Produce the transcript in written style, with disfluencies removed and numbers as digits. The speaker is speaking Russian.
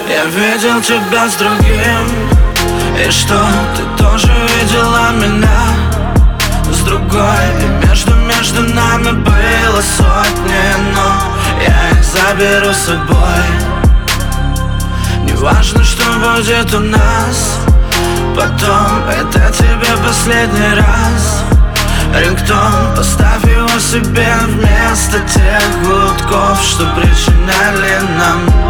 Я видел тебя с другим. И что, ты тоже видела меня с другой? И между нами было сотни, но я их заберу с собой. Неважно, что будет у нас потом, это тебе последний раз. Рингтон, поставь его себе вместо тех гудков, что причиняли нам